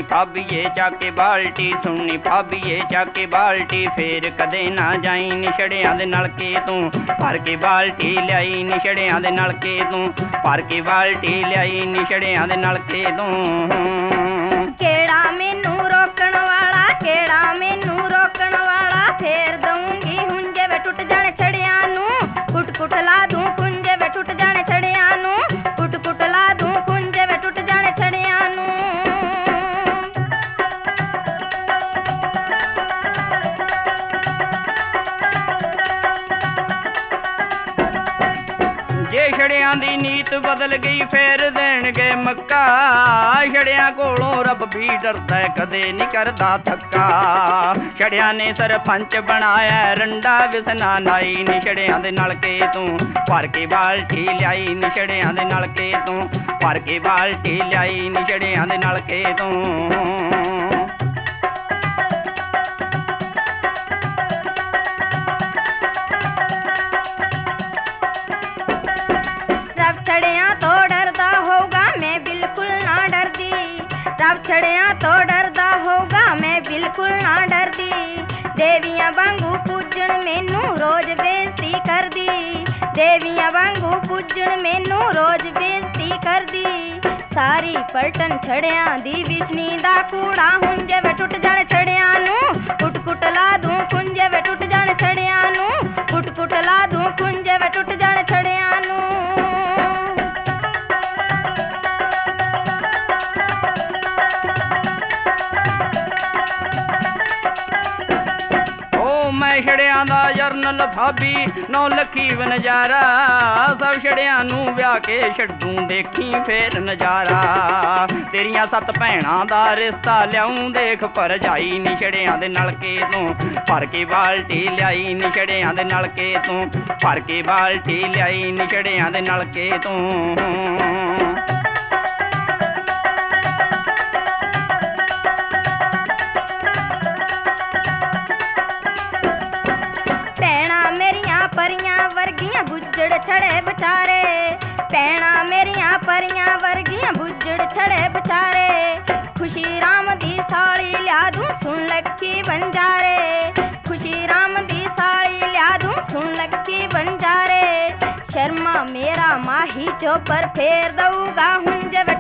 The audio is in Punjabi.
ਭਾਬੀਏ ਚੱਕ ਕੇ ਬਾਲਟੀ, ਸੁਣਨੀ ਭਾਬੀਏ ਚੱਕ ਕੇ ਬਾਲਟੀ। ਫੇਰ ਕਦੇ ਨਾ ਜਾਈ ਨਿਛੜਿਆਂ ਦੇ ਨਲਕੇ ਤੂੰ, ਭਰ ਕੇ ਬਾਲਟੀ ਲਿਆਈ ਨਿਛੜਿਆਂ ਦੇ ਨਲਕੇ ਤੂੰ, ਭਰ ਕੇ ਬਾਲਟੀ ਲਿਆਈ ਨਿਛੜਿਆਂ ਦੇ ਨਲਕੇ ਤੂੰ। ਕਿਹੜਾ ਮੈਨੂੰ ਰੋਕਣ ਵਾਲਾ, ਕਿਹੜਾ ਮੈਨੂੰ ਰੋਕਣ ਵਾਲਾ, ਫੇਰ ਦਊਂਗੀ ਹੁੰਜੇ ਵੇ ਟੁੱਟ ਜਾਣੇ ਛੜਿਆਂ ਨੂੰ, ਕੁੱਟ ਕੁੱਟ ਲਾ ਦੂੰ ਕੁੰਜੇ ਵੇ ਟੁੱਟ ਜਾਣੇ ਛੜਿਆਂ ਨੂੰ, ਕੁੱਟ ਕੁੱਟ ਲਾ ਦੂੰ ਕੁੰਜੇ ਵੇ ਟੁੱਟ ਜਾਣੇ ਛੜਿਆਂ ਨੂੰ। ਜੇ ਛੜਿਆਂ ਦੀ ਨੀਤ ਬਦਲ ਗਈ ਫੇਰ ਦੇਣਗੇ ਮੱਕਾ, ਛੜਿਆਂ ਕੋਲੋਂ ਰੱਬ ਵੀ ਡਰਦਾ ਕਦੇ ਨਹੀਂ ਕਰਦਾ ਥੱਕਾ। ਛੜਿਆਂ ਨੇ ਸਰਪੰਚ ਬਣਾਇਆ ਰੰਡਾ ਵਿਸਨਾ ਨਾਈ ਨਿਛੜਿਆਂ ਦੇ ਨਲਕੇ ਤੂੰ, ਭਰ ਕੇ ਬਾਲਟੀ ਲਿਆਈ ਨਿਛੜਿਆਂ ਦੇ ਨਲਕੇ ਤੂੰ, ਭਰ ਕੇ ਬਾਲਟੀ ਲਿਆਈ ਨਿਛੜਿਆਂ ਦੇ ਨਲਕੇ ਤੂੰ। ਛੜਿਆਂ ਤੋਂ ਡਰਦਾ ਹੋਊਗਾ ਮੈਂ ਬਿਲਕੁਲ ਨਾ ਡਰਦੀ, ਰੱਬ ਛੜਿਆਂ ਤੋਂ ਡਰਦਾ ਹੋਊਗਾ ਮੈਂ ਬਿਲਕੁਲ ਨਾ ਡਰਦੀ। ਦੇਵੀਆਂ ਵਾਂਗੂ ਪੂਜਣ ਮੈਨੂੰ ਰੋਜ਼ ਬੇਨਤੀ ਕਰਦੀ, ਦੇਵੀਆਂ ਵਾਂਗੂ ਪੂਜਣ ਮੈਨੂੰ ਰੋਜ਼ ਬੇਨਤੀ ਕਰਦੀ। ਸਾਰੀ ਪਲਟਨ ਛੜਿਆਂ ਦੀ ਵਿਸ਼ਨੀ ਦਾ ਕੂੜਾ ਹੁੰਜੇ ਵੇ ਟੁੱਟ ਜਾਣੇ ਛੜਿਆਂ ਨੂੰ, ਕੁੱਟ ਕੁੱਟ ਲਾ ਦੂੰ ਕੁੰਜੇ ਵੇ ਟੁੱਟ ਜਾਣੇ ਛੜਿਆਂ ਨੂੰ, ਕੁੱਟ ਕੁੱਟ ਲਾ ਦੂੰ ਕੁੰਜੇ ਵੇ ਟੁੱਟ ਜਾਣੇ ਛੜਿਆਂ ਨੂੰ। ਛੜਿਆਂ ਦਾ ਜਰਨਲ ਭਾਬੀ 9 ਲੱਖੀ ਨਜ਼ਾਰਾ, ਸਭ ਛੜਿਆਂ ਨੂੰ ਵਿਆਹ ਕੇ ਛੱਡੂ ਦੇਖੀ ਫੇਰ ਨਜ਼ਾਰਾ। ਤੇਰੀਆਂ 7 ਭੈਣਾਂ ਦਾ ਰਿਸ਼ਤਾ ਲਿਆਉਂ ਦੇਖ ਭਰਜਾਈ ਨਿਛੜਿਆਂ ਦੇ ਨਲਕੇ ਤੂੰ, ਭਰ ਕੇ ਬਾਲਟੀ ਲਿਆਈ ਨਿਛੜਿਆਂ ਦੇ ਨਲਕੇ ਤੂੰ, ਭਰ ਕੇ ਬਾਲਟੀ ਲਿਆਈ ਨਿਛੜਿਆਂ ਦੇ ਨਲਕੇ ਤੂੰ। ਪਰੀਆਂ ਵਰਗੀਆਂ ਬੁੱਝੜ ਛੜੇ ਵਿਚਾਰੇ, ਭੈਣਾਂ ਮੇਰੀਆਂ ਪਰੀਆਂ ਵਰਗੀਆਂ ਬੁੱਝੜ ਛੜੇ ਵਿਚਾਰੇ। ਖੁਸ਼ੀ ਰਾਮ ਦੀ ਸਾਲੀ ਲਿਆ ਦੂੰ ਸੁਣ ਲੱਖੀ ਬੰਜਾਰੇ, ਖੁਸ਼ੀ ਰਾਮ ਦੀ ਸਾਲੀ ਲਿਆ ਦੂੰ ਸੁਣ ਲੱਖੀ ਬੰਜਾਰੇ। ਸ਼ਰਮਾ ਮੇਰਾ ਮਾਹੀ ਚੋਪਰ ਫੇਰ ਦਊਗਾ ਹੁੰਜੇ